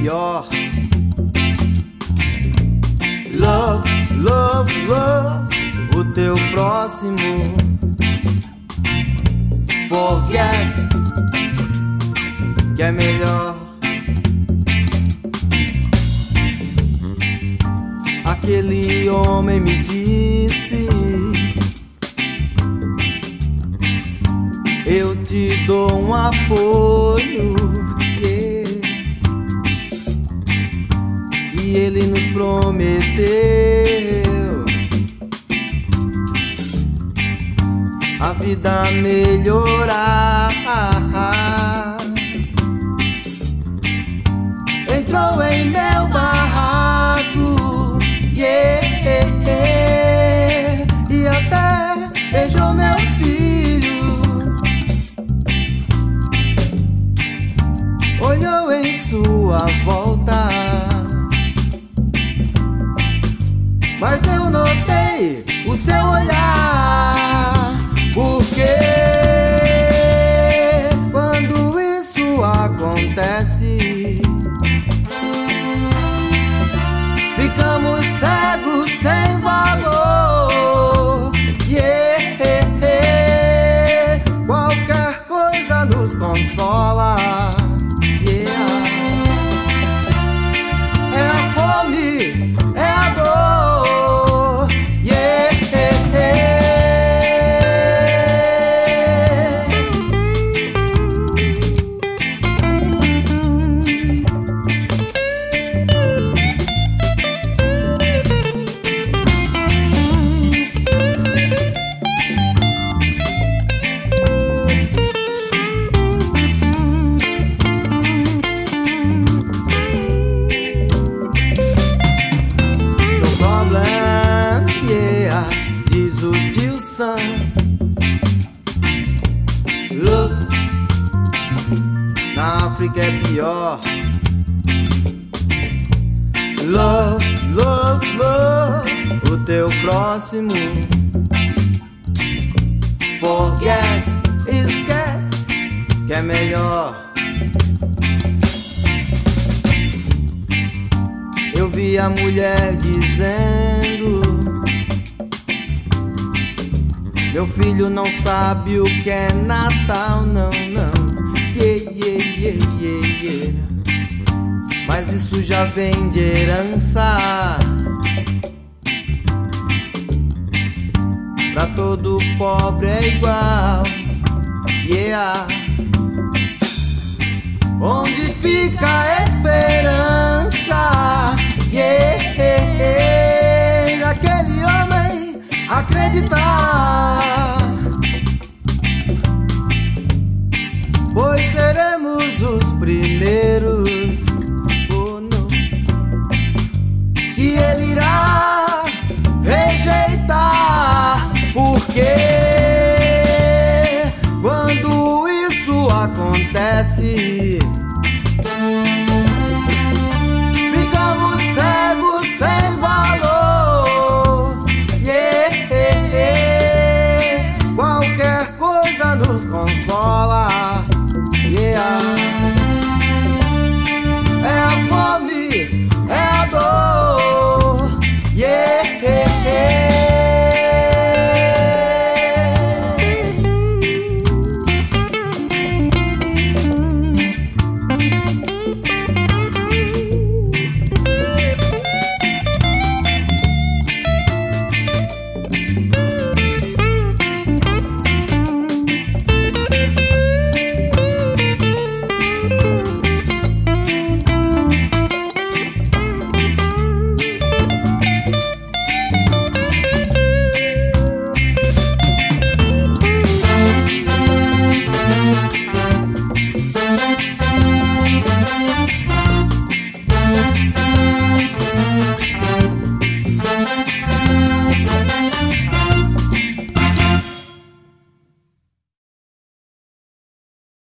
pior. Love, love, love o teu próximo. Forget que é melhor. Aquele homem me disse: eu te dou um apoio, yeah. E ele nos prometeu a vida melhorar. Entrou em meu barraco, yeah, e até beijou meu filho. Olhou em sua volta, mas eu notei o seu olhar. Porque quando isso acontece, ficamos cegos sem valor, yeah. Qualquer coisa nos consola, yeah. É a fome, é a dor, yeah. Diz o tio Sam. Look, na África é pior. Love, love, love o teu próximo. Forget, esquece que é melhor. Eu vi a mulher dizendo: meu filho não sabe o que é Natal, não, não, yeah, yeah, yeah, yeah, yeah. Mas isso já vem de herança. Pra todo pobre é igual, yeah. Onde fica a esperança, yeah, aquele homem acreditar, pois seremos os primeiros, oh não, que ele irá rejeitar. Porque quando isso acontece, ficamos cegos sem valor, yeah. Qualquer coisa nos consola, yeah. É a fome, é a dor, yeah.